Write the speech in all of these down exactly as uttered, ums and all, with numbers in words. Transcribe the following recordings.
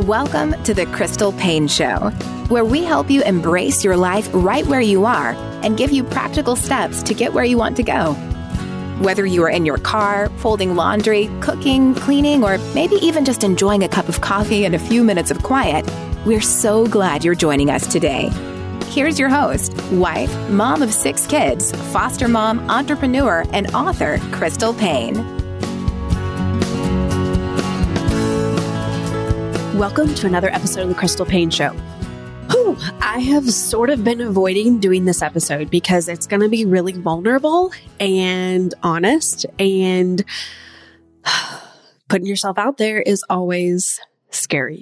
Welcome to the Crystal Paine Show, where we help you embrace your life right where you are and give you practical steps to get where you want to go. Whether you are in your car, folding laundry, cooking, cleaning, or maybe even just enjoying a cup of coffee and a few minutes of quiet, we're so glad you're joining us today. Here's your host, wife, mom of six kids, foster mom, entrepreneur, and author, Crystal Paine. Welcome to another episode of the Crystal Paine Show. Whew, I have sort of been avoiding doing this episode because it's going to be really vulnerable and honest, and putting yourself out there is always scary.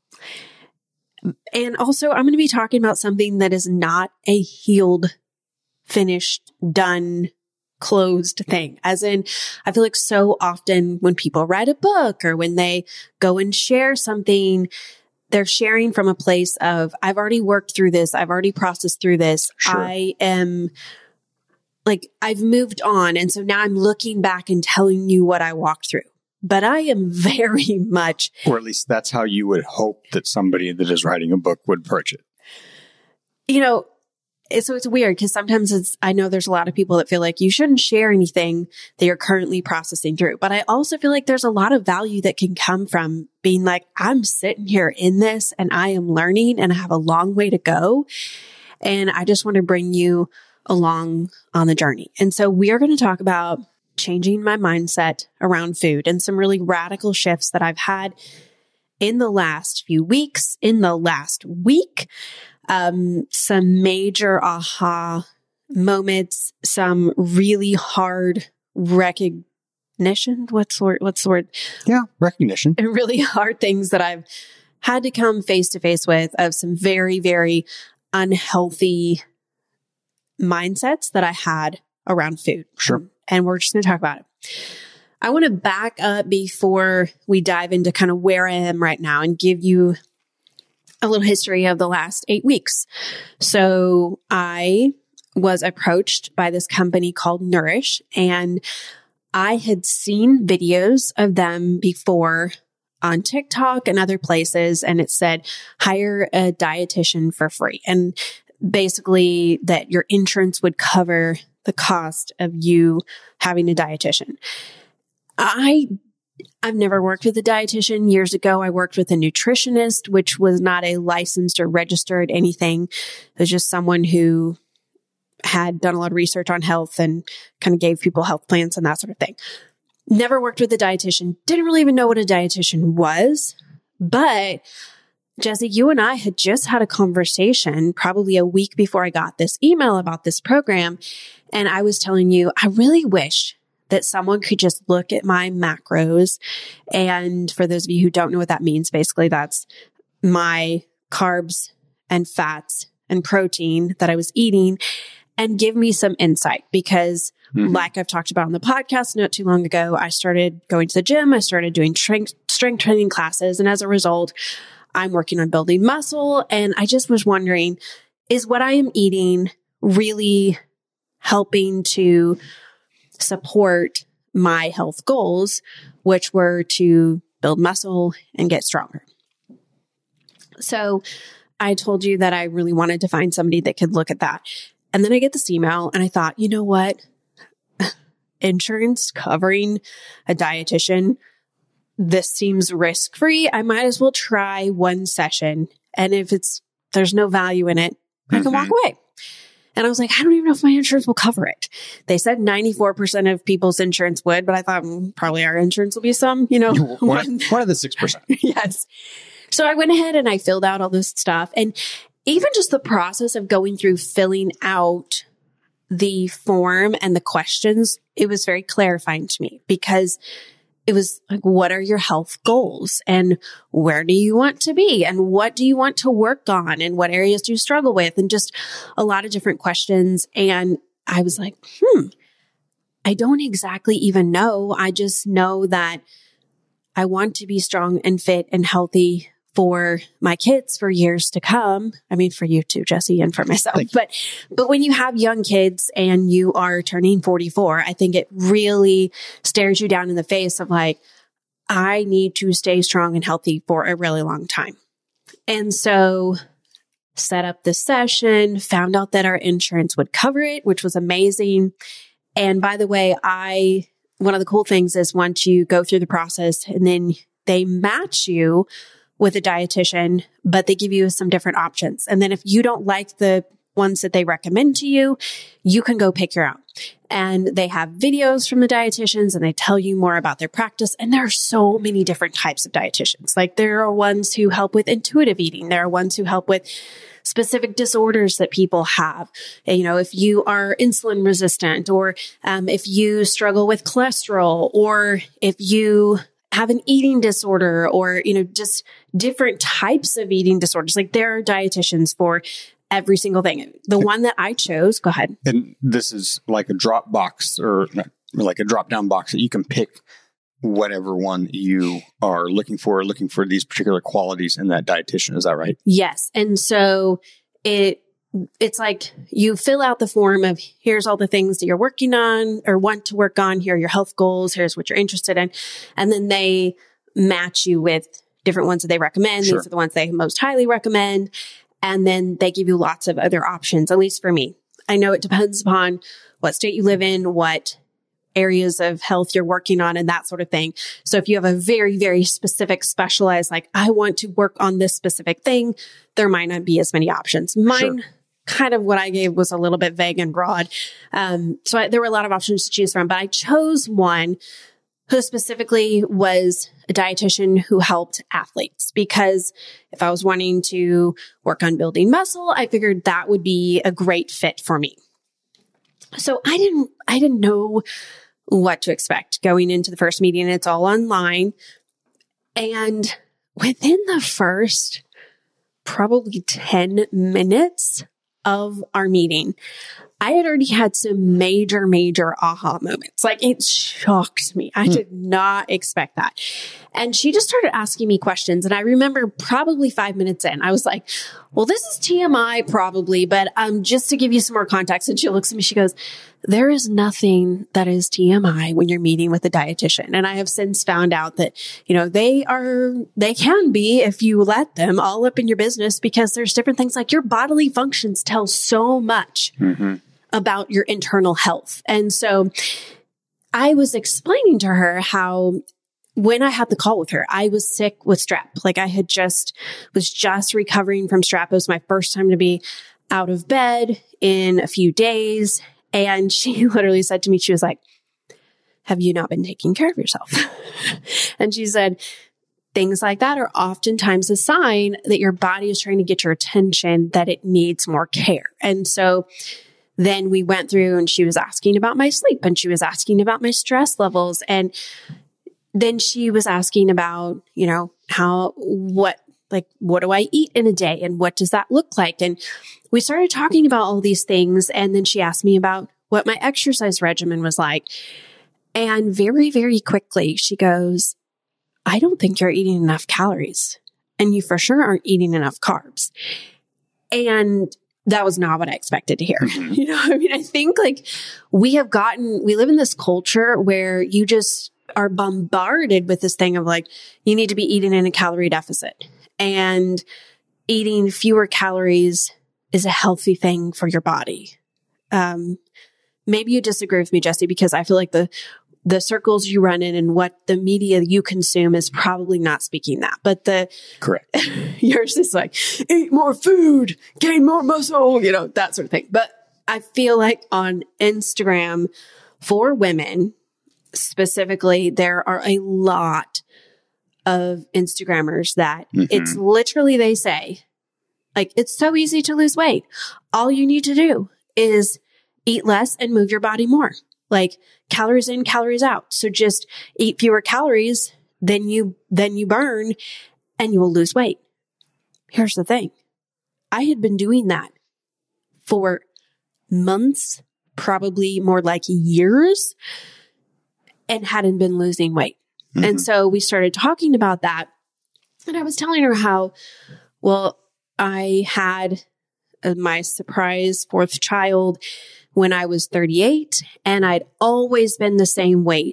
And also, I'm going to be talking about something that is not a healed, finished, done, closed thing. As in, I feel like so often when people write a book or when they go and share something, they're sharing from a place of, I've already worked through this. I've already processed through this. Sure. I am like, I've moved on. And so now I'm looking back and telling you what I walked through. But I am very much... Or at least that's how you would hope that somebody that is writing a book would approach it. You know, so it's weird because sometimes it's, I know there's a lot of people that feel like you shouldn't share anything that you're currently processing through. But I also feel like there's a lot of value that can come from being like, I'm sitting here in this and I am learning and I have a long way to go. And I just want to bring you along on the journey. And so we are going to talk about changing my mindset around food and some really radical shifts that I've had in the last few weeks, in the last week, um, some major aha moments, some really hard recognition. What's the word? What's the word? Yeah, recognition. And really hard things that I've had to come face to face with of some very, very unhealthy mindsets that I had around food. Sure. And we're just going to talk about it. I want to back up before we dive into kind of where I am right now and give you a little history of the last eight weeks. So I was approached by this company called Nourish, and I had seen videos of them before on TikTok and other places, and it said, hire a dietitian for free. And basically that your insurance would cover the cost of you having a dietitian. I, I've never worked with a dietitian. Years ago, I worked with a nutritionist, which was not a licensed or registered anything. It was just someone who had done a lot of research on health and kind of gave people health plans and that sort of thing. Never worked with a dietitian. Didn't really even know what a dietitian was. But Jesse, you and I had just had a conversation probably a week before I got this email about this program. And I was telling you, I really wish that someone could just look at my macros. And for those of you who don't know what that means, basically that's my carbs and fats and protein that I was eating and give me some insight. Because mm-hmm. like I've talked about on the podcast not too long ago, I started going to the gym. I started doing strength, strength training classes. And as a result, I'm working on building muscle. And I just was wondering, is what I am eating really helping to support my health goals, which were to build muscle and get stronger? So I told you that I really wanted to find somebody that could look at that. And then I get this email and I thought, you know what? Insurance covering a dietitian, this seems risk-free. I might as well try one session. And if it's, there's no value in it, I can mm-hmm. walk away. And I was like, I don't even know if my insurance will cover it. They said ninety-four percent of people's insurance would, but I thought mm, probably our insurance will be some, you know. One, one, one of the six percent. Yes. So I went ahead and I filled out all this stuff. And even just the process of going through filling out the form and the questions, it was very clarifying to me because it was like, what are your health goals and where do you want to be and what do you want to work on and what areas do you struggle with, and just a lot of different questions. And I was like, hmm, I don't exactly even know. I just know that I want to be strong and fit and healthy for my kids for years to come. I mean, for you too, Jesse, and for myself. But, but when you have young kids and you are turning forty-four, I think it really stares you down in the face of like, I need to stay strong and healthy for a really long time. And so set up this session, found out that our insurance would cover it, which was amazing. And by the way, I, one of the cool things is once you go through the process and then they match you with a dietitian, but they give you some different options. And then if you don't like the ones that they recommend to you, you can go pick your own. And they have videos from the dietitians and they tell you more about their practice. And there are so many different types of dietitians. Like there are ones who help with intuitive eating. There are ones who help with specific disorders that people have. You know, if you are insulin resistant, or um, if you struggle with cholesterol, or if you have an eating disorder, or, you know, just different types of eating disorders. Like there are dietitians for every single thing. The one that I chose, go ahead. And this is like a drop box, or like a drop down box that you can pick whatever one you are looking for, looking for these particular qualities in that dietitian. Is that right? Yes. And so it, it's like you fill out the form of here's all the things that you're working on or want to work on. Here are your health goals. Here's what you're interested in. And then they match you with different ones that they recommend. Sure. These are the ones they most highly recommend. And then they give you lots of other options, at least for me. I know it depends upon what state you live in, what areas of health you're working on, and that sort of thing. So if you have a very, very specific, specialized, like, I want to work on this specific thing, there might not be as many options. Mine, sure. Kind of what I gave was a little bit vague and broad. Um, so I, there were a lot of options to choose from, but I chose one who specifically was a dietitian who helped athletes, because if I was wanting to work on building muscle, I figured that would be a great fit for me. So I didn't, I didn't know what to expect going into the first meeting. It's all online. And within the first probably ten minutes of our meeting, I had already had some major, major aha moments. Like it shocked me. I did not expect that. And she just started asking me questions. And I remember probably five minutes in, I was like, well, this is T M I probably, but um, just to give you some more context. And she looks at me, she goes, there is nothing that is T M I when you're meeting with a dietitian. And I have since found out that, you know, they are, they can be, if you let them, all up in your business, because there's different things like your bodily functions tell so much mm-hmm. about your internal health. And so I was explaining to her how when I had the call with her, I was sick with strep. Like I had just, was just recovering from strep. It was my first time to be out of bed in a few days. And she literally said to me, she was like, have you not been taking care of yourself? And she said, things like that are oftentimes a sign that your body is trying to get your attention, that it needs more care. And so then we went through and she was asking about my sleep and she was asking about my stress levels. And then she was asking about, you know, how, what, like, what do I eat in a day and what does that look like? And we started talking about all these things. And then she asked me about what my exercise regimen was like. And very, very quickly, she goes, I don't think you're eating enough calories and you for sure aren't eating enough carbs. And that was not what I expected to hear. Mm-hmm. You know, I mean, I think like we have gotten, we live in this culture where you just are bombarded with this thing of like, you need to be eating in a calorie deficit, and eating fewer calories is a healthy thing for your body. Um, maybe you disagree with me, Jesse, because I feel like the, the circles you run in and what the media you consume is probably not speaking that, but the correct. Yours is like, eat more food, gain more muscle, you know, that sort of thing. But I feel like on Instagram for women, specifically, there are a lot of Instagrammers that mm-hmm. it's literally, they say, like, it's so easy to lose weight. All you need to do is eat less and move your body more. Like calories in, calories out. So just eat fewer calories than you, than you burn, and you will lose weight. Here's the thing. I had been doing that for months, probably more like years, and hadn't been losing weight. Mm-hmm. And so we started talking about that. And I was telling her how, well, I had uh, my surprise fourth child when I was thirty-eight, and I'd always been the same weight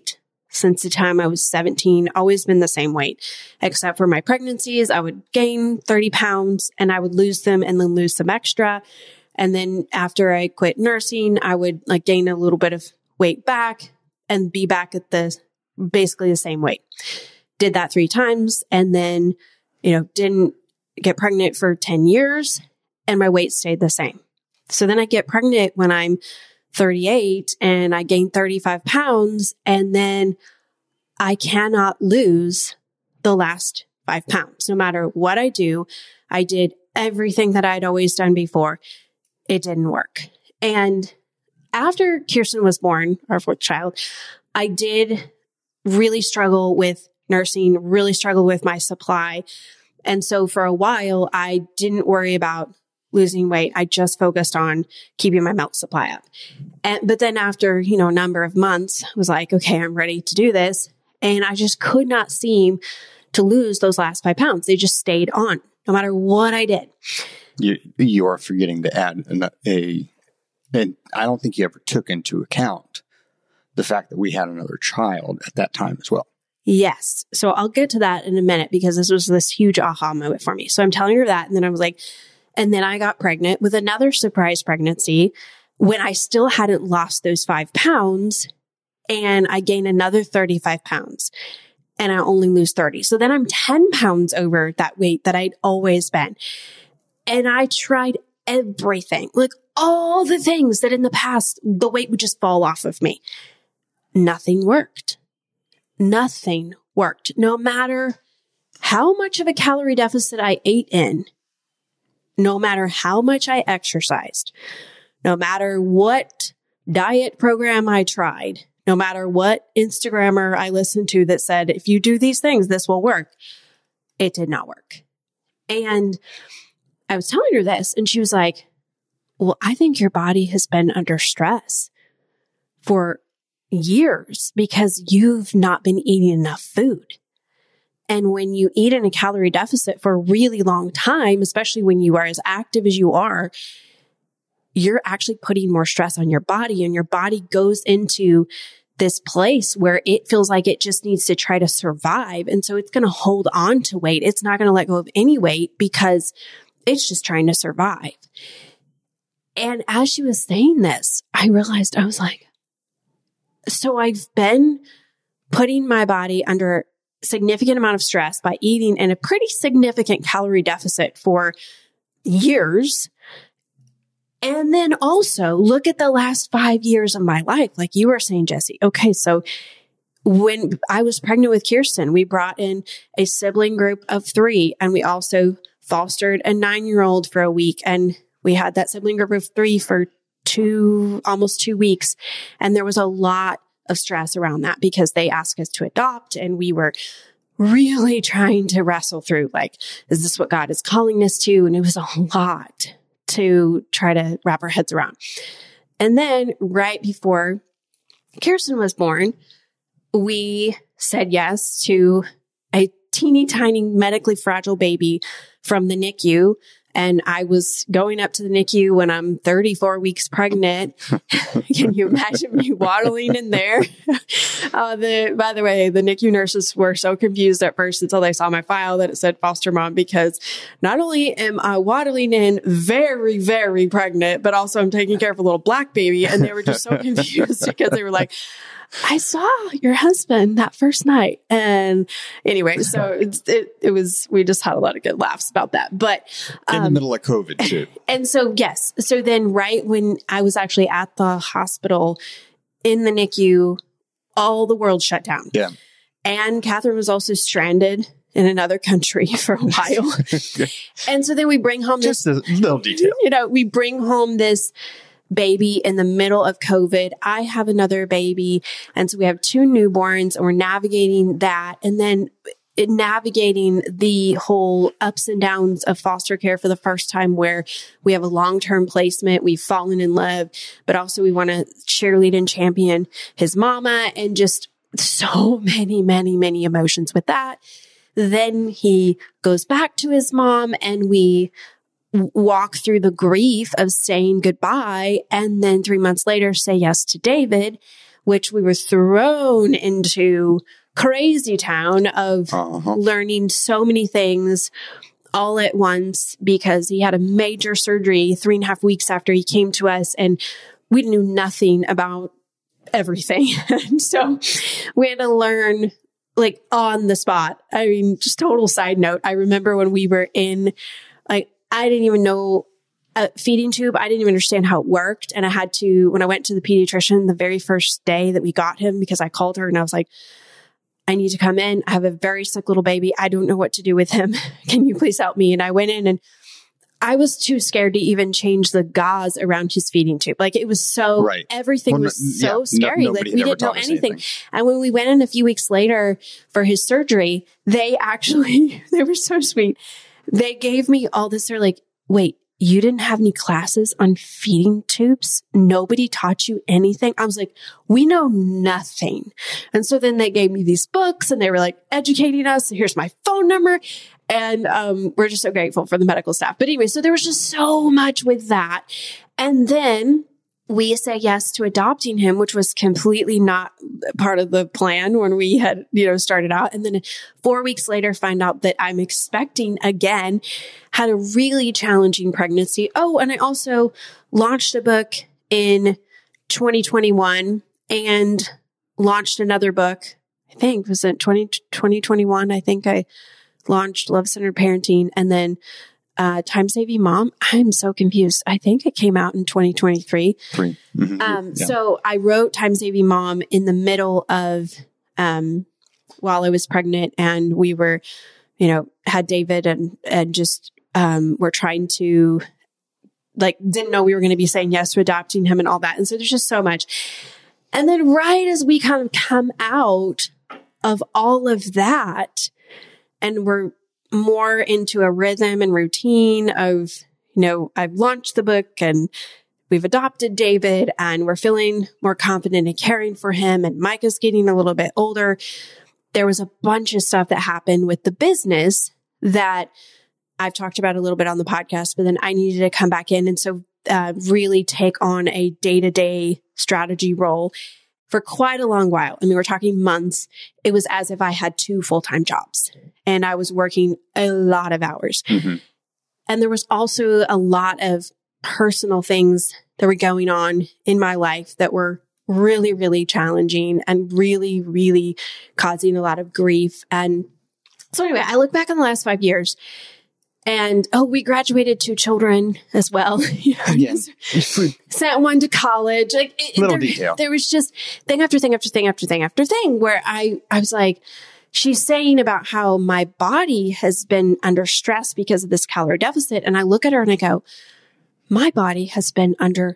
since the time I was seventeen, always been the same weight, except for my pregnancies. I would gain thirty pounds and I would lose them and then lose some extra. And then after I quit nursing, I would like gain a little bit of weight back and be back at the basically the same weight. Did that three times and then, you know, didn't get pregnant for ten years and my weight stayed the same. So then I get pregnant when I'm thirty-eight and I gain thirty-five pounds and then I cannot lose the last five pounds. No matter what I do, I did everything that I'd always done before. It didn't work. And after Kirsten was born, our fourth child, I did really struggle with nursing, really struggle with my supply. And so for a while, I didn't worry about losing weight. I just focused on keeping my milk supply up. And, but then after, you know, a number of months, I was like, okay, I'm ready to do this. And I just could not seem to lose those last five pounds. They just stayed on no matter what I did. You, you are forgetting to add an, a, and I don't think you ever took into account the fact that we had another child at that time as well. Yes. So I'll get to that in a minute because this was this huge aha moment for me. So I'm telling her that. And then I was like, and then I got pregnant with another surprise pregnancy when I still hadn't lost those five pounds and I gained another thirty-five pounds and I only lose thirty. So then I'm ten pounds over that weight that I'd always been. And I tried everything, like all the things that in the past, the weight would just fall off of me. Nothing worked. Nothing worked. No matter how much of a calorie deficit I ate in, no matter how much I exercised, no matter what diet program I tried, no matter what Instagrammer I listened to that said, if you do these things, this will work. It did not work. And I was telling her this and she was like, well, I think your body has been under stress for years because you've not been eating enough food. And when you eat in a calorie deficit for a really long time, especially when you are as active as you are, you're actually putting more stress on your body and your body goes into this place where it feels like it just needs to try to survive. And so it's going to hold on to weight. It's not going to let go of any weight because it's just trying to survive. And as she was saying this, I realized I was like, so I've been putting my body under a significant amount of stress by eating in a pretty significant calorie deficit for years. And then also look at the last five years of my life. Like you were saying, Jesse. Okay. So when I was pregnant with Kirsten, we brought in a sibling group of three and we also fostered a nine-year-old for a week. And we had that sibling group of three for two, almost two weeks. And there was a lot of stress around that because they asked us to adopt and we were really trying to wrestle through, like, is this what God is calling us to? And it was a lot to try to wrap our heads around. And then right before Kirsten was born, we said yes to a teeny tiny medically fragile baby from the N I C U. And I was going up to the N I C U when I'm thirty-four weeks pregnant. Can you imagine me waddling in there? Uh, the, by the way, the N I C U nurses were so confused at first until they saw my file that it said foster mom, because not only am I waddling in very, very pregnant, but also I'm taking care of a little black baby. And they were just so confused because they were like, I saw your husband that first night. And anyway, so it's, it, it was, we just had a lot of good laughs about that, but, um, in the middle of COVID too. And so, yes. So then right when I was actually at the hospital in the N I C U, all the world shut down. Yeah. And Catherine was also stranded in another country for a while. And so then we bring home Just this, a little detail. You know, we bring home this baby in the middle of COVID. I have another baby. And so we have two newborns and we're navigating that. And then navigating the whole ups and downs of foster care for the first time, where we have a long-term placement. We've fallen in love, but also we want to cheerlead and champion his mama, and just so many, many, many emotions with that. Then he goes back to his mom and we walk through the grief of saying goodbye. And then three months later, say yes to David. which we were thrown into crazy town of Uh-huh. learning so many things all at once because he had a major surgery three and a half weeks after he came to us, and we knew nothing about everything. And so we had to learn like on the spot. I mean, just total side note. I remember when we were in, like, I didn't even know a feeding tube. I didn't even understand how it worked. And I had to, when I went to the pediatrician the very first day that we got him, because I called her and I was like, I need to come in. I have a very sick little baby. I don't know what to do with him. Can you please help me? And I went in and I was too scared to even change the gauze around his feeding tube. Like it was so, Right. everything Well, was no- so yeah, scary. no- like nobody we had ever didn't know taught us anything. anything. And when we went in a few weeks later for his surgery, they actually, they were so sweet. They gave me all this. They're like, wait, you didn't have any classes on feeding tubes? Nobody taught you anything? I was like, we know nothing. And so then they gave me these books and they were like educating us. Here's my phone number. And um, we're just so grateful for the medical staff. But anyway, so there was just so much with that. And then we say yes to adopting him, which was completely not part of the plan when we had, you know, started out. And then four weeks later, find out that I'm expecting again, had a really challenging pregnancy. Oh, and I also launched a book in twenty twenty-one and launched another book. I think was it twenty twenty-one. I think I launched Love Centered Parenting, and then uh, Time Saving Mom. I'm so confused. I think it came out in twenty twenty-three. Three. Mm-hmm. Um, Yeah. So I wrote Time Saving Mom in the middle of, um, while I was pregnant, and we were, you know, had David and, and just, um, we're trying to, like, didn't know we were going to be saying yes to adopting him and all that. And so there's just so much. And then right as we kind of come out of all of that, and we're more into a rhythm and routine of, you know, I've launched the book and we've adopted David and we're feeling more confident in caring for him. And Micah's getting a little bit older. There was a bunch of stuff that happened with the business that I've talked about a little bit on the podcast, but then I needed to come back in. And so uh, really take on a day-to-day strategy role for quite a long while. I mean, we're talking months. It was as if I had two full-time jobs and I was working a lot of hours. Mm-hmm. And there was also a lot of personal things that were going on in my life that were really, really challenging and really, really causing a lot of grief. And so anyway, I look back on the last five years and, oh, we graduated two children as well. You know, Yeah. sent one to college. Like it, Little there, detail. there was just thing after thing after thing after thing after thing where I, I was like, she's saying about how my body has been under stress because of this calorie deficit. And I look at her and I go, my body has been under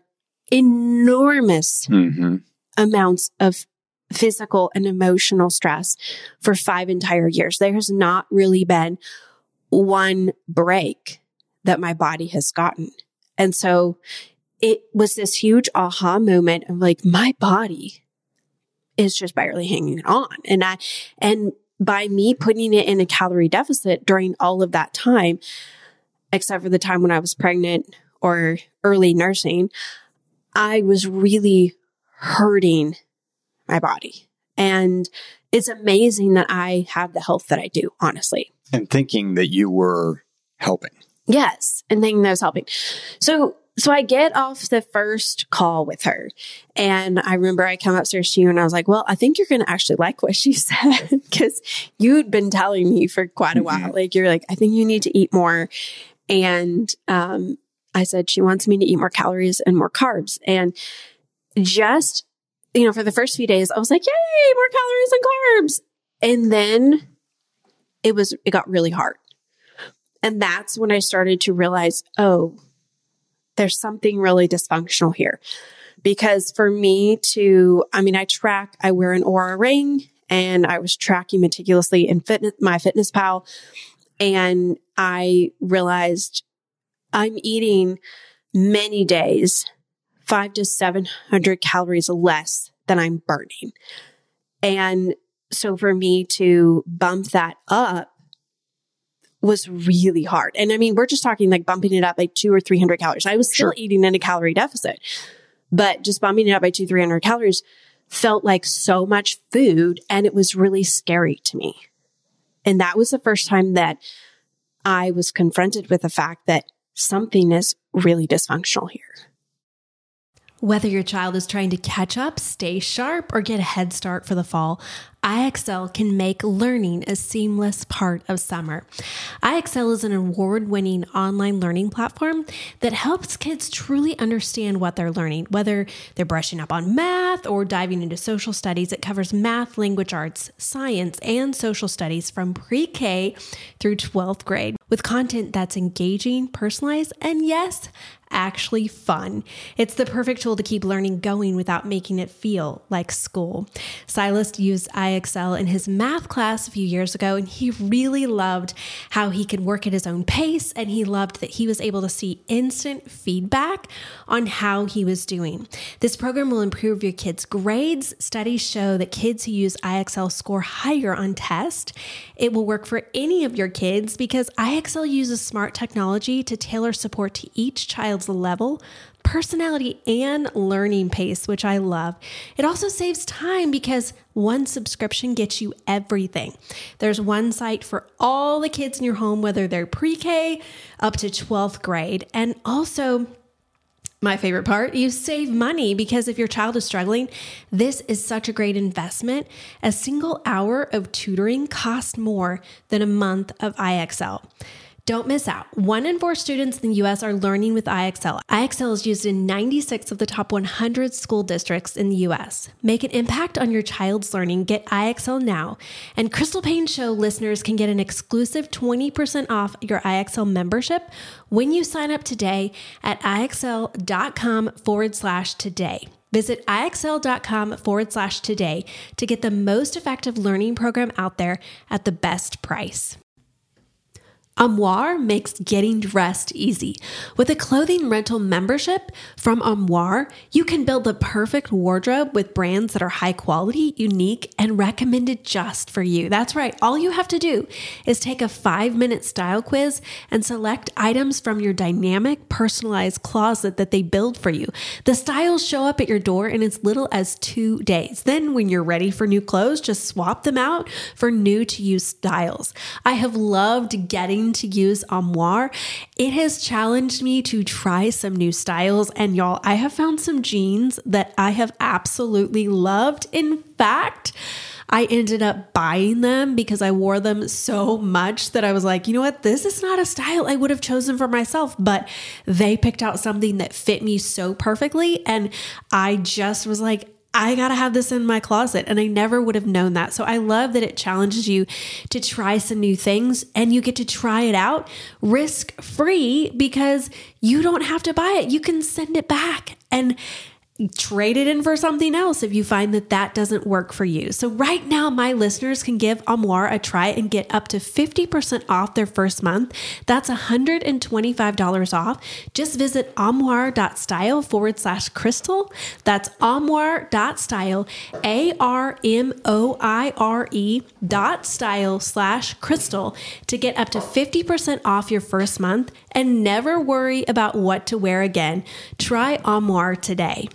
enormous Mm-hmm. amounts of physical and emotional stress for five entire years. There has not really been one break that my body has gotten. And so it was this huge aha moment of like, my body is just barely hanging on. And I, and by me putting it in a calorie deficit during all of that time, except for the time when I was pregnant or early nursing, I was really hurting my body. And it's amazing that I have the health that I do, honestly. And thinking that you were helping. Yes. And thinking that I was helping. So, so I get off the first call with her and I remember I come upstairs to you and I was like, well, I think you're going to actually like what she said because you'd been telling me for quite a while. Mm-hmm. Like you're like, I think you need to eat more. And, um, I said, she wants me to eat more calories and more carbs. And just, you know, for the first few days, I was like, yay, more calories and carbs. And then it was, it got really hard. And that's when I started to realize, oh, there's something really dysfunctional here. Because for me to, I mean, I track, I wear an Oura ring and I was tracking meticulously in fitness, my FitnessPal. And I realized I'm eating many days, five to seven hundred calories less than I'm burning. And so for me to bump that up was really hard. And I mean, we're just talking like bumping it up by two or three hundred calories. I was still Sure. eating in a calorie deficit, but just bumping it up by two, three hundred calories felt like so much food, and it was really scary to me. And that was the first time that I was confronted with the fact that something is really dysfunctional here. Whether your child is trying to catch up, stay sharp, or get a head start for the fall, I X L can make learning a seamless part of summer. I X L is an award-winning online learning platform that helps kids truly understand what they're learning. Whether they're brushing up on math or diving into social studies, it covers math, language arts, science, and social studies from pre-K through twelfth grade with content that's engaging, personalized, and yes, actually fun. It's the perfect tool to keep learning going without making it feel like school. Silas used I X L in his math class a few years ago, and he really loved how he could work at his own pace, and he loved that he was able to see instant feedback on how he was doing. This program will improve your kids' grades. Studies show that kids who use I X L score higher on tests. It will work for any of your kids because I X L uses smart technology to tailor support to each child's level, personality, and learning pace, which I love. It also saves time because one subscription gets you everything. There's one site for all the kids in your home, whether they're pre-K up to twelfth grade. And also, my favorite part, you save money because if your child is struggling, this is such a great investment. A single hour of tutoring costs more than a month of I X L. Don't miss out. One in four students in the U S are learning with I X L. I X L is used in ninety-six of the top one hundred school districts in the U S. Make an impact on your child's learning. Get I X L now. And Crystal Paine Show listeners can get an exclusive twenty percent off your I X L membership when you sign up today at IXL.com forward slash today. Visit IXL.com forward slash today to get the most effective learning program out there at the best price. Armoire makes getting dressed easy. With a clothing rental membership from Armoire, you can build the perfect wardrobe with brands that are high quality, unique, and recommended just for you. That's right. All you have to do is take a five-minute style quiz and select items from your dynamic, personalized closet that they build for you. The styles show up at your door in as little as two days. Then when you're ready for new clothes, just swap them out for new-to-use styles. I have loved getting to use Armoire. It has challenged me to try some new styles, and y'all, I have found some jeans that I have absolutely loved. In fact, I ended up buying them because I wore them so much that I was like, you know what? This is not a style I would have chosen for myself, but they picked out something that fit me so perfectly, and I just was like, I gotta have this in my closet, and I never would have known that. So I love that it challenges you to try some new things, and you get to try it out risk-free because you don't have to buy it. You can send it back and trade it in for something else if you find that that doesn't work for you. So right now, my listeners can give Armoire a try and get up to fifty percent off their first month. That's one hundred twenty-five dollars off. Just visit armoire.style forward slash crystal. That's armoire.style, A R M O I R E dot style slash crystal to get up to fifty percent off your first month and never worry about what to wear again. Try Armoire today.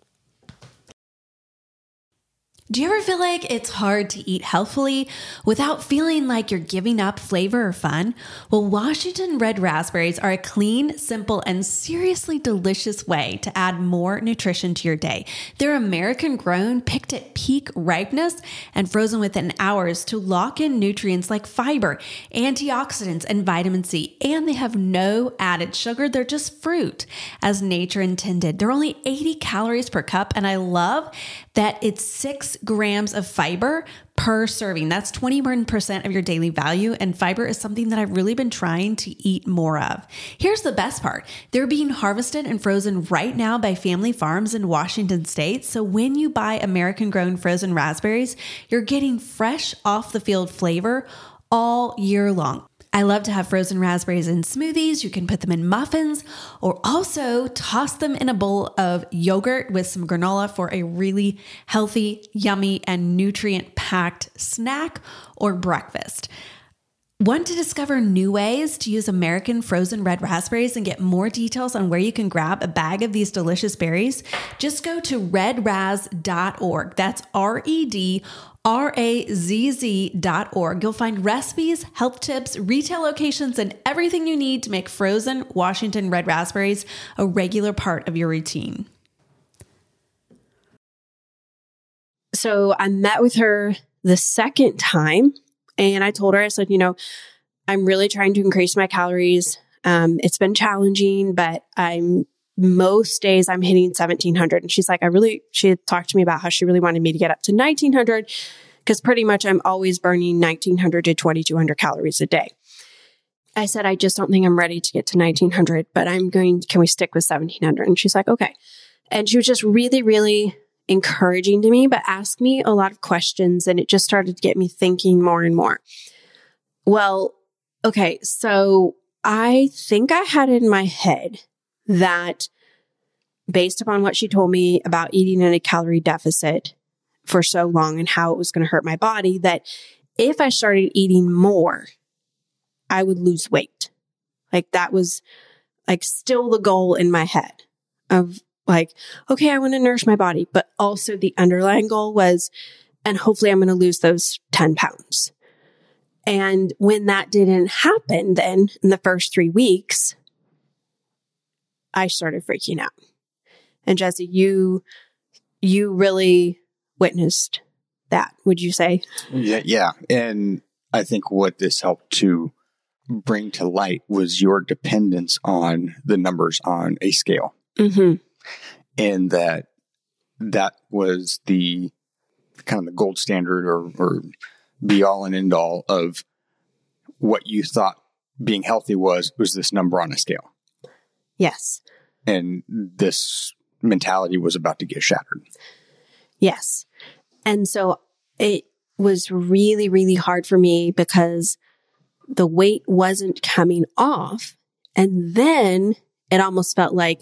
Do you ever feel like it's hard to eat healthfully without feeling like you're giving up flavor or fun? Well, Washington Red Raspberries are a clean, simple, and seriously delicious way to add more nutrition to your day. They're American grown, picked at peak ripeness, and frozen within hours to lock in nutrients like fiber, antioxidants, and vitamin C. And they have no added sugar. They're just fruit as nature intended. They're only eighty calories per cup, and I love that it's six grams of fiber per serving. That's twenty-one percent of your daily value, and fiber is something that I've really been trying to eat more of. Here's the best part. They're being harvested and frozen right now by family farms in Washington State. So when you buy American-grown frozen raspberries, you're getting fresh off-the-field flavor all year long. I love to have frozen raspberries in smoothies. You can put them in muffins or also toss them in a bowl of yogurt with some granola for a really healthy, yummy, and nutrient-packed snack or breakfast. Want to discover new ways to use American frozen red raspberries and get more details on where you can grab a bag of these delicious berries? Just go to red raz dot org. That's R E D R A Z Z dot org. You'll find recipes, health tips, retail locations, and everything you need to make frozen Washington red raspberries a regular part of your routine. So I met with her the second time. And I told her, I said, you know, I'm really trying to increase my calories. Um, it's been challenging, but I'm most days I'm hitting seventeen hundred. And she's like, I really, she had talked to me about how she really wanted me to get up to nineteen hundred because pretty much I'm always burning nineteen hundred to twenty-two hundred calories a day. I said, I just don't think I'm ready to get to nineteen hundred, but I'm going, can we stick with seventeen hundred? And she's like, okay. And she was just really, really encouraging to me, but asked me a lot of questions, and it just started to get me thinking more and more. Well, okay, so I think I had in my head that based upon what she told me about eating in a calorie deficit for so long and how it was going to hurt my body, that if I started eating more, I would lose weight. Like that was like still the goal in my head of like, okay, I want to nourish my body, but also the underlying goal was, and hopefully I'm going to lose those ten pounds. And when that didn't happen, then in the first three weeks, I started freaking out. And Jesse, you, you really witnessed that, would you say? Yeah. Yeah. And I think what this helped to bring to light was your dependence on the numbers on a scale. Mm-hmm. And that that was the kind of the gold standard or, or be all and end all of what you thought being healthy was, was this number on a scale. Yes. And this mentality was about to get shattered. Yes. And so it was really, really hard for me because the weight wasn't coming off. And then it almost felt like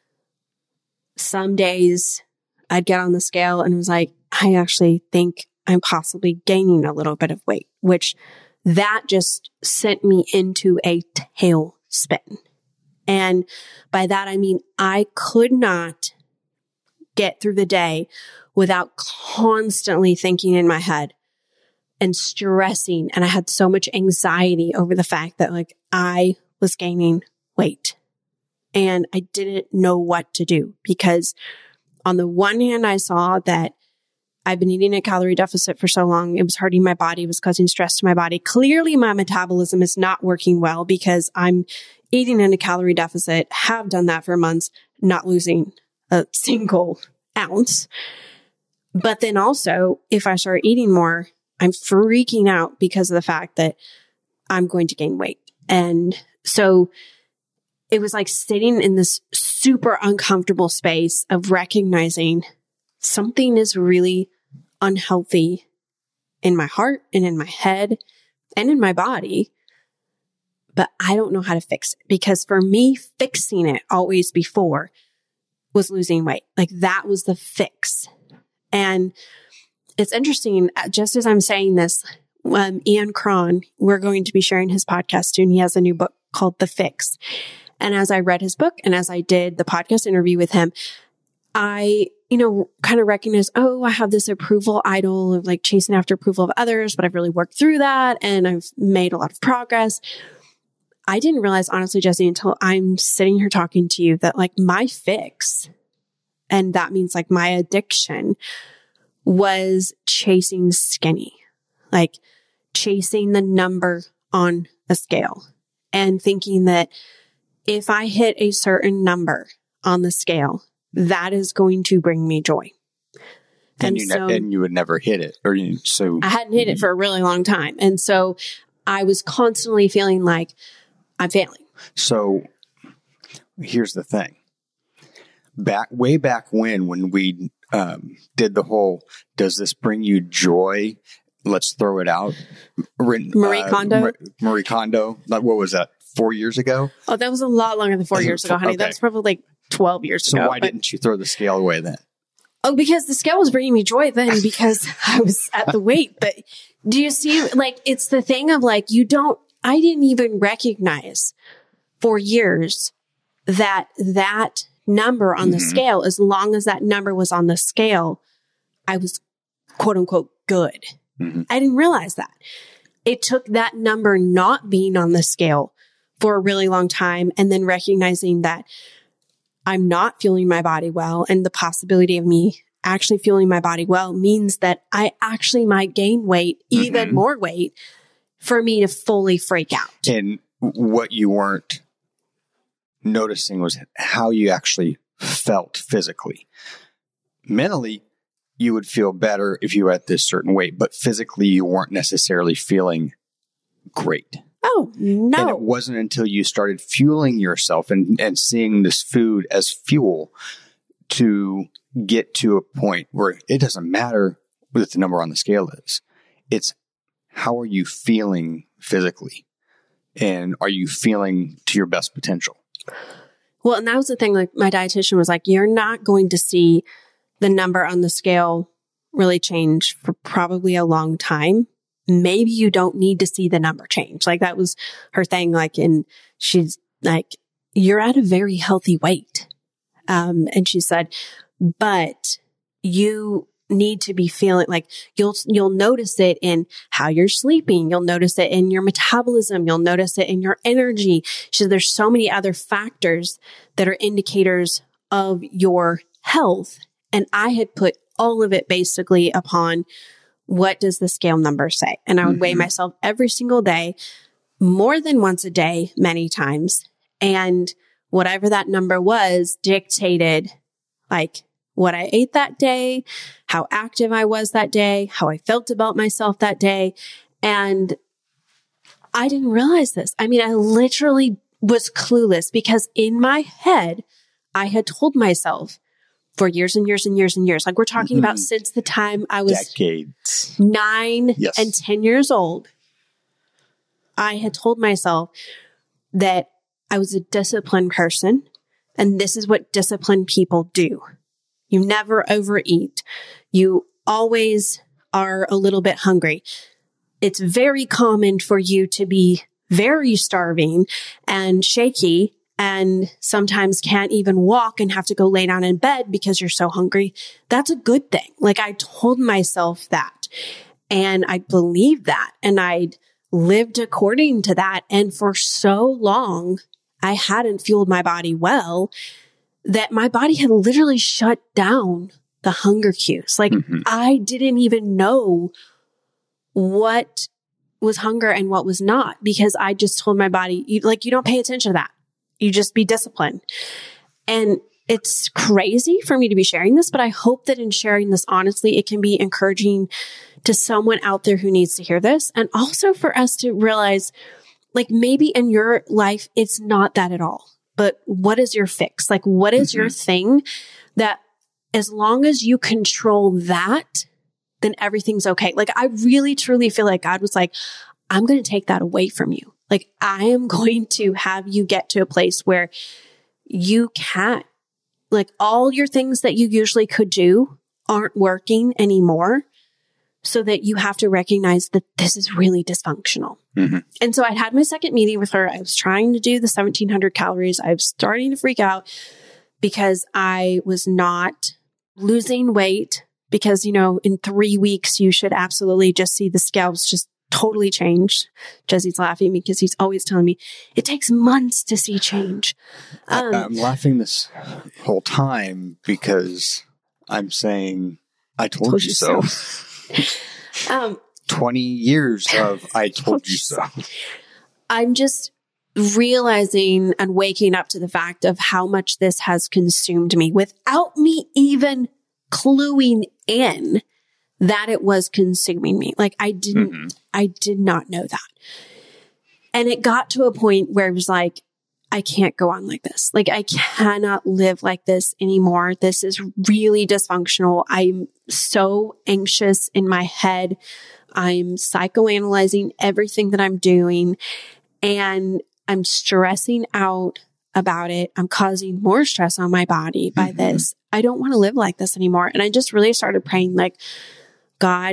some days I'd get on the scale and it was like, I actually think I'm possibly gaining a little bit of weight, which that just sent me into a tailspin. And by that, I mean, I could not get through the day without constantly thinking in my head and stressing. And I had so much anxiety over the fact that like I was gaining weight. And I didn't know what to do because on the one hand, I saw that I've been eating a calorie deficit for so long. It was hurting my body. It was causing stress to my body. Clearly, my metabolism is not working well because I'm eating in a calorie deficit, have done that for months, not losing a single ounce. But then also, if I start eating more, I'm freaking out because of the fact that I'm going to gain weight. And so it was like sitting in this super uncomfortable space of recognizing something is really unhealthy in my heart and in my head and in my body, but I don't know how to fix it because for me, fixing it always before was losing weight. Like that was the fix. And it's interesting, just as I'm saying this, um, Ian Cron, we're going to be sharing his podcast soon. He has a new book called The Fix. And as I read his book and as I did the podcast interview with him, I, you know, kind of recognized, oh, I have this approval idol of like chasing after approval of others, but I've really worked through that and I've made a lot of progress. I didn't realize, honestly, Jesse, until I'm sitting here talking to you that like my fix, and that means like my addiction, was chasing skinny, like chasing the number on a scale and thinking that if I hit a certain number on the scale, that is going to bring me joy. And, and you, so ne- and you would never hit it. Or you, so I hadn't hit it for a really long time. And so I was constantly feeling like I'm failing. So here's the thing. Back way back when, when we um, did the whole, does this bring you joy? Let's throw it out. Marie uh, Kondo? Mar- Marie Kondo. Like, what was that? Four years ago? Oh, that was a lot longer than four years ago, honey. Okay. That was probably like twelve years so ago. So why but- didn't you throw the scale away then? Oh, because the scale was bringing me joy then because I was at the weight. But do you see, like, it's the thing of like, you don't, I didn't even recognize for years that that number on the mm-hmm. scale, as long as that number was on the scale, I was quote unquote good. Mm-hmm. I didn't realize that. It took that number not being on the scale for a really long time, and then recognizing that I'm not feeling my body well, and the possibility of me actually feeling my body well means that I actually might gain weight, even mm-hmm. more weight, for me to fully freak out. And what you weren't noticing was how you actually felt physically. Mentally, you would feel better if you were at this certain weight, but physically you weren't necessarily feeling great. Oh, no. And it wasn't until you started fueling yourself and, and seeing this food as fuel to get to a point where it doesn't matter what the number on the scale is. It's how are you feeling physically? And are you feeling to your best potential? Well, and that was the thing, like my dietitian was like, you're not going to see the number on the scale really change for probably a long time. Maybe you don't need to see the number change. Like that was her thing. Like, and she's like, you're at a very healthy weight. Um, and she said, but you need to be feeling like you'll, you'll notice it in how you're sleeping. You'll notice it in your metabolism. You'll notice it in your energy. She said, there's so many other factors that are indicators of your health. And I had put all of it basically upon what does the scale number say? And I would mm-hmm. weigh myself every single day, more than once a day, many times. And whatever that number was dictated like what I ate that day, how active I was that day, how I felt about myself that day. And I didn't realize this. I mean, I literally was clueless because in my head, I had told myself for years and years and years and years. Like we're talking mm-hmm. about since the time I was Decades. nine yes. and ten years old. I had told myself that I was a disciplined person, and this is what disciplined people do. You never overeat. You always are a little bit hungry. It's very common for you to be very starving and shaky and sometimes can't even walk and have to go lay down in bed because you're so hungry. That's a good thing. Like I told myself that and I believed that and I'd lived according to that. And for so long, I hadn't fueled my body well that my body had literally shut down the hunger cues. Like mm-hmm. I didn't even know what was hunger and what was not because I just told my body, you, like, you don't pay attention to that. You just be disciplined. And it's crazy for me to be sharing this, but I hope that in sharing this honestly, it can be encouraging to someone out there who needs to hear this. And also for us to realize, like maybe in your life, it's not that at all. But what is your fix? Like what is mm-hmm. your thing that as long as you control that, then everything's okay. Like I really truly feel like God was like, I'm going to take that away from you. Like I am going to have you get to a place where you can't, like all your things that you usually could do aren't working anymore so that you have to recognize that this is really dysfunctional. Mm-hmm. And so I'd had my second meeting with her. I was trying to do the seventeen hundred calories. I was starting to freak out because I was not losing weight because, you know, in three weeks, you should absolutely just see the scales just totally changed. Jesse's laughing because he's always telling me it takes months to see change. Um, I, I'm laughing this whole time because I'm saying, I told, told you, you so. so. um, twenty years of I told, told you so. I'm just realizing and waking up to the fact of how much this has consumed me without me even cluing in that it was consuming me. Like I didn't, mm-hmm. I did not know that. And it got to a point where it was like, I can't go on like this. Like I cannot live like this anymore. This is really dysfunctional. I'm so anxious in my head. I'm psychoanalyzing everything that I'm doing and I'm stressing out about it. I'm causing more stress on my body by mm-hmm. this. I don't want to live like this anymore. And I just really started praying like, God,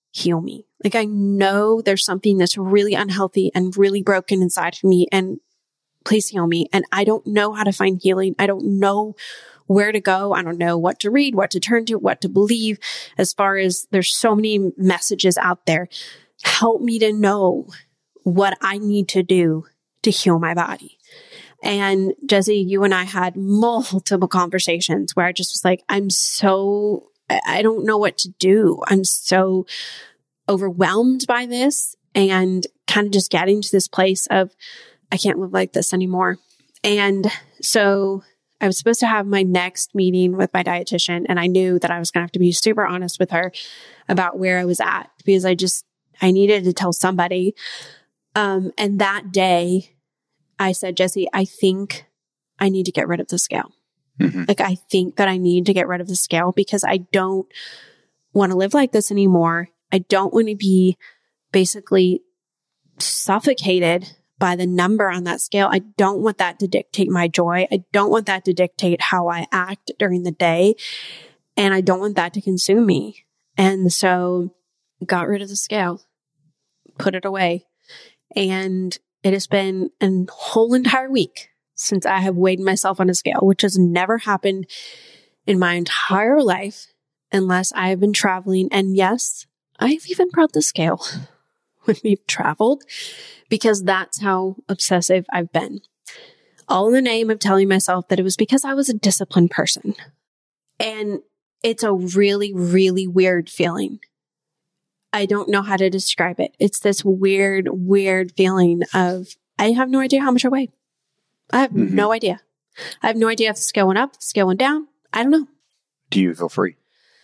heal me. Like I know there's something that's really unhealthy and really broken inside of me, and please heal me. And I don't know how to find healing. I don't know where to go. I don't know what to read, what to turn to, what to believe. As far as there's so many messages out there, help me to know what I need to do to heal my body. And Jesse, you and I had multiple conversations where I just was like, I'm so, I don't know what to do. I'm so overwhelmed by this, and kind of just getting to this place of, I can't live like this anymore. And so I was supposed to have my next meeting with my dietitian, and I knew that I was going to have to be super honest with her about where I was at, because I just, I needed to tell somebody. Um, and that day I said, Jesse, I think I need to get rid of the scale. Mm-hmm. Like, I think that I need to get rid of the scale because I don't want to live like this anymore. I don't want to be basically suffocated by the number on that scale. I don't want that to dictate my joy. I don't want that to dictate how I act during the day. And I don't want that to consume me. And so got rid of the scale, put it away. And it has been a whole entire week since I have weighed myself on a scale, which has never happened in my entire life unless I have been traveling. And yes, I've even brought the scale when we've traveled, because that's how obsessive I've been. All in the name of telling myself that it was because I was a disciplined person. And it's a really, really weird feeling. I don't know how to describe it. It's this weird, weird feeling of, I have no idea how much I weigh. I have mm-hmm. no idea. I have no idea if the scale went up, the scale went down. I don't know. Do you feel free?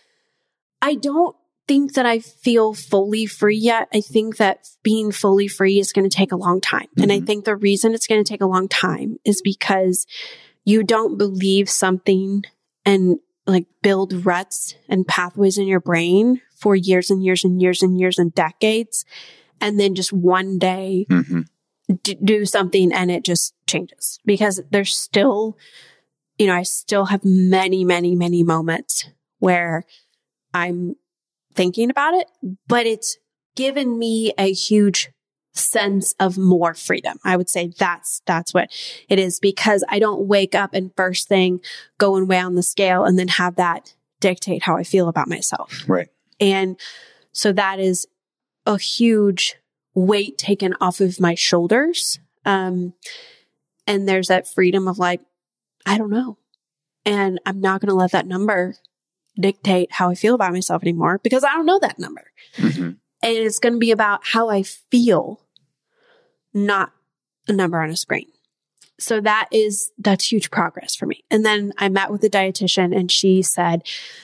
I don't think that I feel fully free yet. I think that being fully free is going to take a long time. Mm-hmm. And I think the reason it's going to take a long time is because you don't believe something and like build ruts and pathways in your brain for years and years and years and years and decades. And then just one day mm-hmm. d- do something and it just changes, because there's still, you know, I still have many, many, many moments where I'm thinking about it, but it's given me a huge sense of more freedom. I would say that's, that's what it is, because I don't wake up and first thing go and weigh on the scale and then have that dictate how I feel about myself. Right. And so that is a huge weight taken off of my shoulders. Um, and there's that freedom of like, I don't know. And I'm not going to let that number dictate how I feel about myself anymore, because I don't know that number. Mm-hmm. And it's going to be about how I feel, not a number on a screen. So that is, that's huge progress for me. And then I met with the dietitian and she said,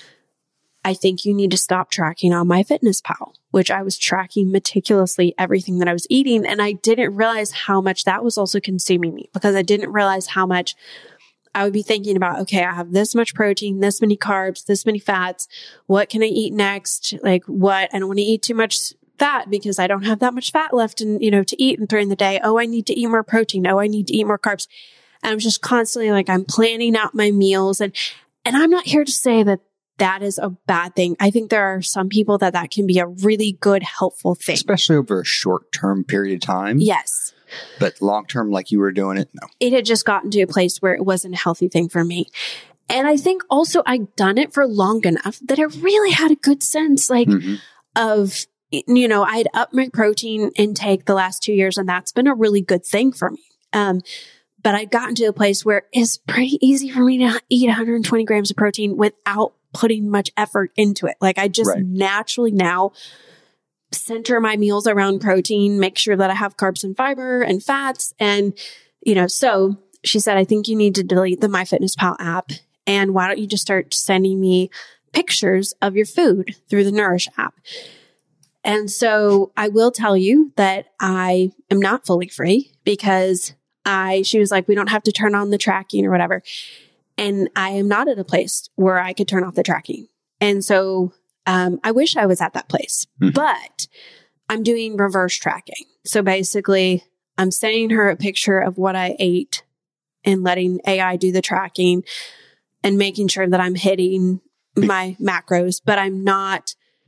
I think you need to stop tracking on MyFitnessPal, which I was tracking meticulously everything that I was eating. And I didn't realize how much that was also consuming me, because I didn't realize how much I would be thinking about, okay, I have this much protein, this many carbs, this many fats. What can I eat next? Like what? I don't want to eat too much fat because I don't have that much fat left and, you know, to eat during the day. Oh, I need to eat more protein. Oh, I need to eat more carbs. And I'm just constantly like, I'm planning out my meals. And, and I'm not here to say that that is a bad thing. I think there are some people that that can be a really good, helpful thing. Especially over a short-term period of time. Yes. But long-term, like you were doing it, no. It had just gotten to a place where it wasn't a healthy thing for me. And I think also I'd done it for long enough that I really had a good sense, like, mm-hmm. of, you know, I'd upped my protein intake the last two years, and that's been a really good thing for me. Um, but I'd gotten to a place where it's pretty easy for me to eat one hundred twenty grams of protein without putting much effort into it. Like I just right. naturally now center my meals around protein, make sure that I have carbs and fiber and fats. And, you know, so she said, I think you need to delete the MyFitnessPal app. And why don't you just start sending me pictures of your food through the Nourish app? And so I will tell you that I am not fully free, because I, she was like, we don't have to turn on the tracking or whatever. And I am not at a place where I could turn off the tracking. And so um, I wish I was at that place, mm-hmm. but I'm doing reverse tracking. So basically, I'm sending her a picture of what I ate and letting A I do the tracking and making sure that I'm hitting my macros, but I'm not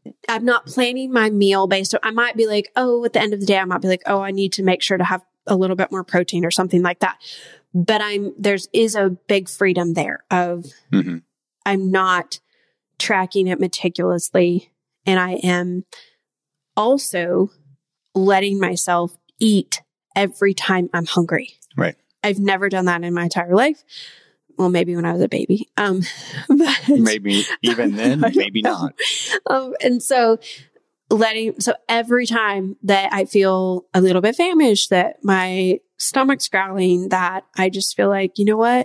I'm not planning my meal based on, I might be like, oh, at the end of the day, I might be like, oh, I need to make sure to have a little bit more protein or something like that. But I'm, there's is a big freedom there of, mm-hmm. I'm not tracking it meticulously. And I am also letting myself eat every time I'm hungry. Right. I've never done that in my entire life. Well, maybe when I was a baby. Um, but maybe even then, maybe not. Um, and so letting, so every time that I feel a little bit famished, that my stomach's growling, that I just feel like, you know what?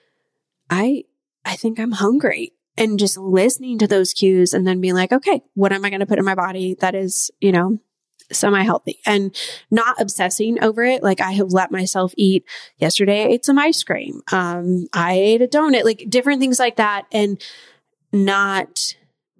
I, I think I'm hungry, and just listening to those cues and then being like, okay, what am I going to put in my body that is, you know, semi-healthy, and not obsessing over it. Like, I have let myself eat yesterday. I ate some ice cream. Um, I ate a donut, like different things like that. And not,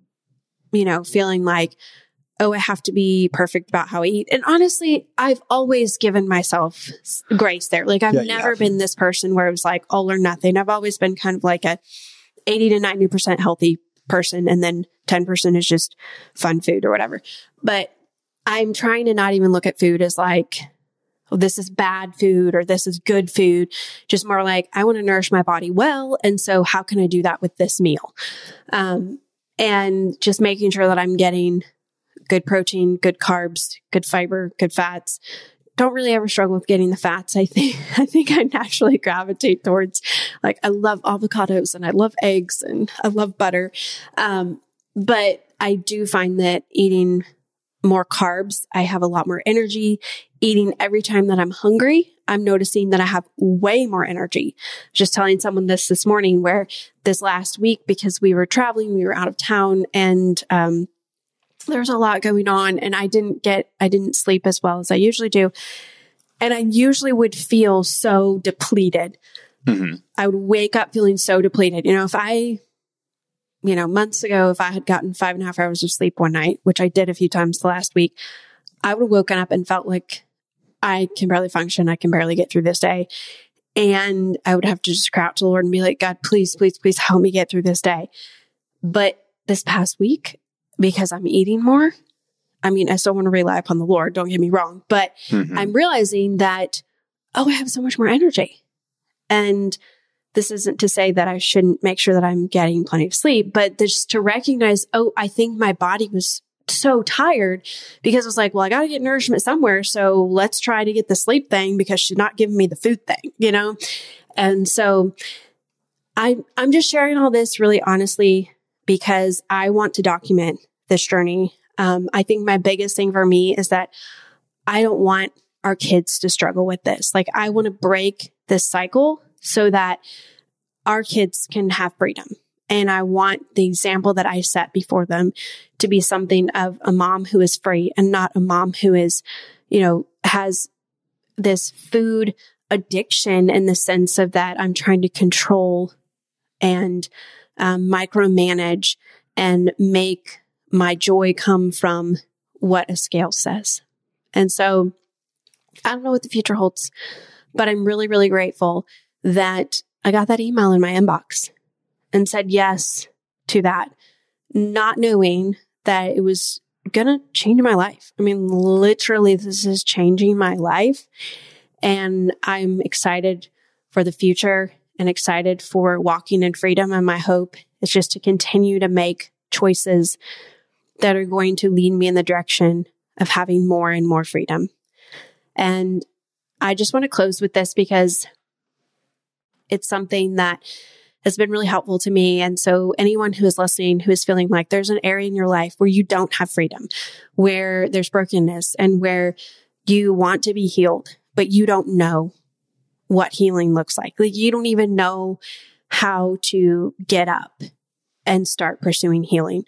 you know, feeling like, oh, I have to be perfect about how I eat. And honestly, I've always given myself grace there. Like, I've yeah, never yeah. been this person where it was like all or nothing. I've always been kind of like a eighty to ninety percent healthy person. And then ten percent is just fun food or whatever. But I'm trying to not even look at food as like, oh, this is bad food or this is good food. Just more like, I want to nourish my body well. And so how can I do that with this meal? Um, and just making sure that I'm getting good protein, good carbs, good fiber, good fats. Don't really ever struggle with getting the fats. I think, I think I naturally gravitate towards, like, I love avocados and I love eggs and I love butter. Um, but I do find that eating more carbs, I have a lot more energy. Eating every time that I'm hungry, I'm noticing that I have way more energy. Just telling someone this this morning, where this last week, because we were traveling, we were out of town, and um, there's a lot going on, and I didn't get, I didn't sleep as well as I usually do. And I usually would feel so depleted. Mm-hmm. I would wake up feeling so depleted. You know, if I You know, months ago, if I had gotten five and a half hours of sleep one night, which I did a few times the last week, I would have woken up and felt like I can barely function. I can barely get through this day. And I would have to just cry out to the Lord and be like, God, please, please, please help me get through this day. But this past week, because I'm eating more, I mean, I still want to rely upon the Lord, don't get me wrong, but mm-hmm. I'm realizing that, oh, I have so much more energy. And this isn't to say that I shouldn't make sure that I'm getting plenty of sleep, but just to recognize, oh, I think my body was so tired because I was like, well, I got to get nourishment somewhere. So let's try to get the sleep thing because she's not giving me the food thing, you know? And so I, I'm just sharing all this really honestly because I want to document this journey. Um, I think my biggest thing for me is that I don't want our kids to struggle with this. Like, I want to break this cycle so that our kids can have freedom. And I want the example that I set before them to be something of a mom who is free and not a mom who is, you know, has this food addiction in the sense of that I'm trying to control and um, micromanage and make my joy come from what a scale says. And so I don't know what the future holds, but I'm really, really grateful that I got that email in my inbox and said yes to that, not knowing that it was going to change my life. I mean, literally, this is changing my life. And I'm excited for the future and excited for walking in freedom. And my hope is just to continue to make choices that are going to lead me in the direction of having more and more freedom. And I just want to close with this because it's something that has been really helpful to me. And so anyone who is listening, who is feeling like there's an area in your life where you don't have freedom, where there's brokenness and where you want to be healed, but you don't know what healing looks like. Like, you don't even know how to get up and start pursuing healing.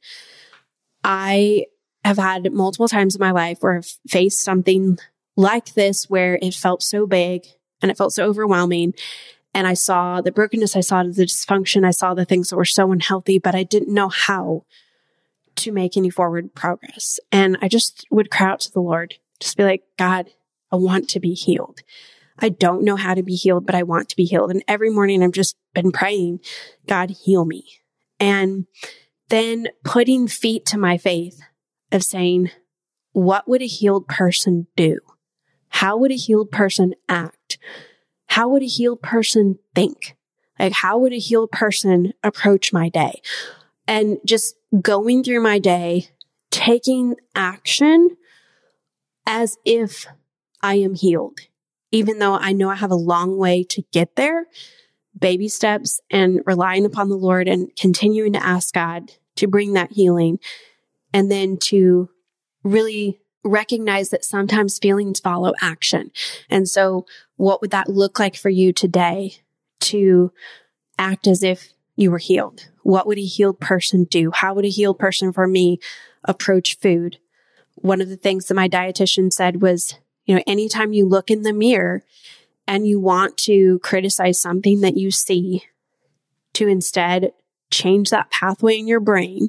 I have had multiple times in my life where I've faced something like this, where it felt so big and it felt so overwhelming. And I saw the brokenness, I saw the dysfunction, I saw the things that were so unhealthy, but I didn't know how to make any forward progress. And I just would cry out to the Lord, just be like, God, I want to be healed. I don't know how to be healed, but I want to be healed. And every morning I've just been praying, God, heal me. And then putting feet to my faith of saying, what would a healed person do? How would a healed person act? How would a healed person think? Like, how would a healed person approach my day? And just going through my day, taking action as if I am healed, even though I know I have a long way to get there, baby steps, and relying upon the Lord and continuing to ask God to bring that healing. And then to really recognize that sometimes feelings follow action. And so what would that look like for you today to act as if you were healed? What would a healed person do? How would a healed person for me approach food? One of the things that my dietitian said was, you know, anytime you look in the mirror and you want to criticize something that you see, to instead change that pathway in your brain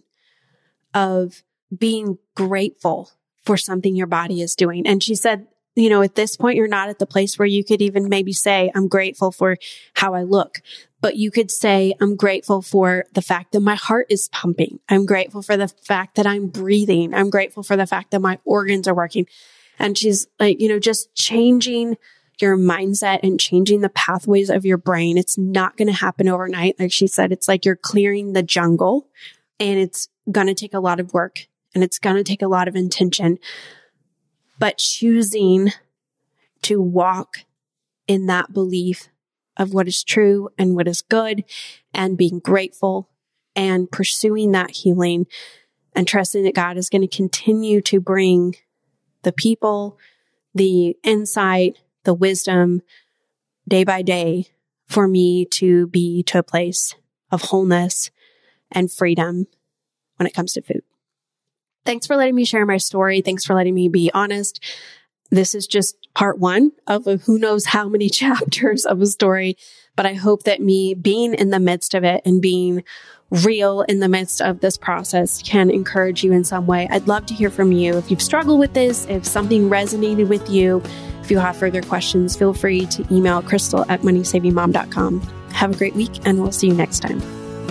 of being grateful for something your body is doing. And she said, you know, at this point, you're not at the place where you could even maybe say, I'm grateful for how I look, but you could say, I'm grateful for the fact that my heart is pumping. I'm grateful for the fact that I'm breathing. I'm grateful for the fact that my organs are working. And she's like, you know, just changing your mindset and changing the pathways of your brain. It's not going to happen overnight. Like she said, it's like you're clearing the jungle, and it's going to take a lot of work, and it's going to take a lot of intention. But choosing to walk in that belief of what is true and what is good, and being grateful and pursuing that healing and trusting that God is going to continue to bring the people, the insight, the wisdom day by day for me to be to a place of wholeness and freedom when it comes to food. Thanks for letting me share my story. Thanks for letting me be honest. This is just part one of a who knows how many chapters of a story, but I hope that me being in the midst of it and being real in the midst of this process can encourage you in some way. I'd love to hear from you. If you've struggled with this, if something resonated with you, if you have further questions, feel free to email Crystal at money saving mom dot com. Have a great week, and we'll see you next time.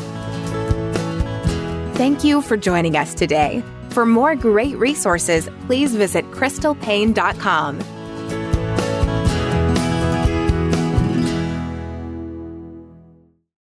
Thank you for joining us today. For more great resources, please visit crystal paine dot com.